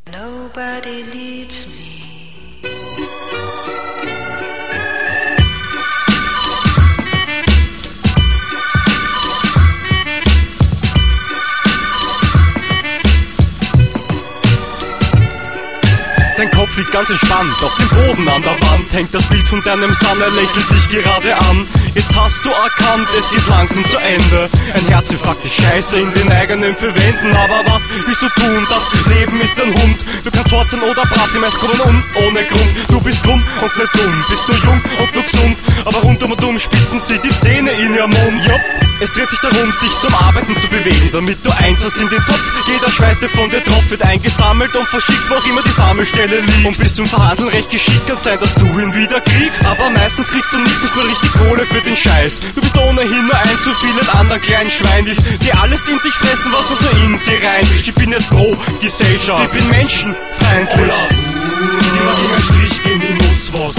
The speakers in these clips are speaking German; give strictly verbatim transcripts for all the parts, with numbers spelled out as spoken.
Nobody needs me. Dein Kopf liegt ganz entspannt, auf dem Boden an der Wand hängt das Bild von deinem Son, er lächelt dich gerade an. Jetzt hast du erkannt, es geht langsam zu Ende. Ein Herzinfarkt ist scheiße in den eigenen vier Wänden. Aber was willst du tun? Das Leben ist ein Hund. Du kannst hart sein oder brav, die meisten kommen um ohne Grund. Du bist dumm und nicht dumm, bist nur jung und nur gesund. Aber rundum und um spitzen sie die Zähne in ihrem Mund. Jupp. Es dreht sich darum, dich zum Arbeiten zu bewegen, damit du eins hast in den Topf. Jeder Schweiß, der von dir tropft, wird eingesammelt und verschickt, wo auch immer die Sammelstelle liegt. Und bis zum Verhandeln recht geschickt kann sein, dass du ihn wieder kriegst. Aber meistens kriegst du nichts, nicht nur richtig Kohle für den Scheiß. Du bist ohnehin nur ein zu vielen anderen kleinen Schweinis, die alles in sich fressen, was man so in sie reinbricht. Ich bin nicht pro Gesellschaft, ich bin menschenfeindlich. Die mal gegen einen Strich gehen, ich muss was.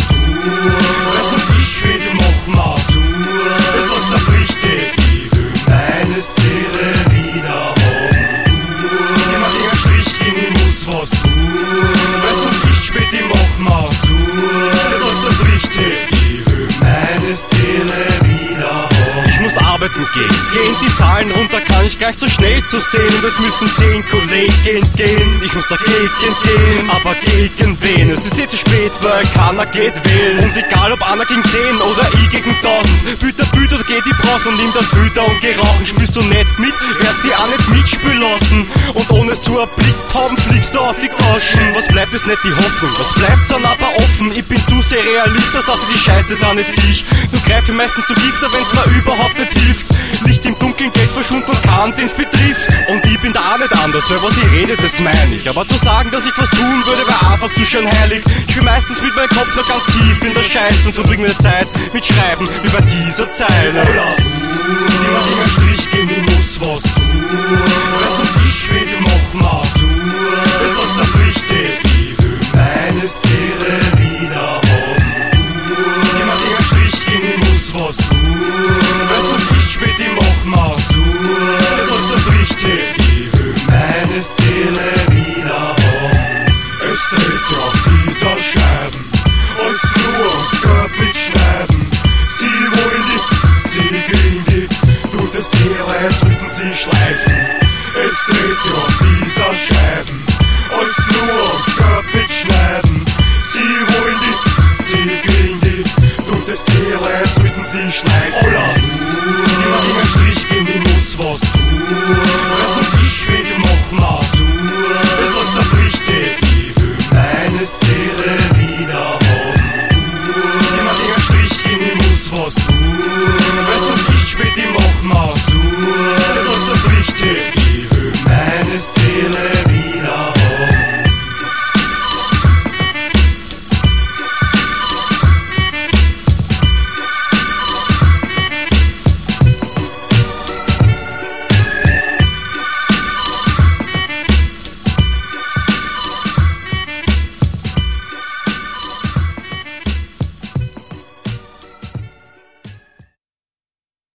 Weißt du, ich will, die machen was. Das was zerbricht, ich will meine Seele wieder haben. Die mal gegen einen Strich gehen, ich muss was. Weißt du, ich spät, die machen was. Das was zerbricht, ich will meine Seele wieder haben. Ich muss arbeiten gehen, gehen die Zahlen runter, kann ich gleich so schnell zu sehen. Und es müssen zehn Kollegen gehen, ich muss dagegen gehen, aber gegen wen? Es ist eh zu spät, weil keiner geht wählen. Und egal ob einer gegen zehn oder ich gegen tausend, Büter, Büter, geh die Braus und nimm dann Filter und geh rauchen. Spielst du nicht mit, werd's sie auch nicht mitspielen lassen. Und ohne es zu erblickt haben, fliegst du auf die Taschen. Was bleibt, ist nicht die Hoffnung, was bleibt dann aber offen? Ich bin zu sehr Realist, dass ich die Scheiße da nicht zieh. Du greifst meistens zu Gifter, wenn's mir überhaupt nicht hilft. Licht im Dunkeln, Geld verschwunden und keinen, den's betrifft. Und ich bin da auch nicht anders, weil was ich rede, das meine ich. Aber zu sagen, dass ich was tun würde, wäre einfach zu schön heilig. Ich bin meistens mit meinem Kopf noch ganz tief in der Scheiße und verbringe mir Zeit mit Schreiben über diese Zeile. Die mal gegen einen Strich gehen, ich muss was. Weißt du, ich will, die machen was. Das was zerbricht, ich will meine Seele wieder haben. Die mal gegen einen Strich gehen, ich muss was. Weißt du, ich spät, die machen was. Das was zerbricht, ich will meine Seele wieder haben. Es dreht sich auf dieser Scheibe.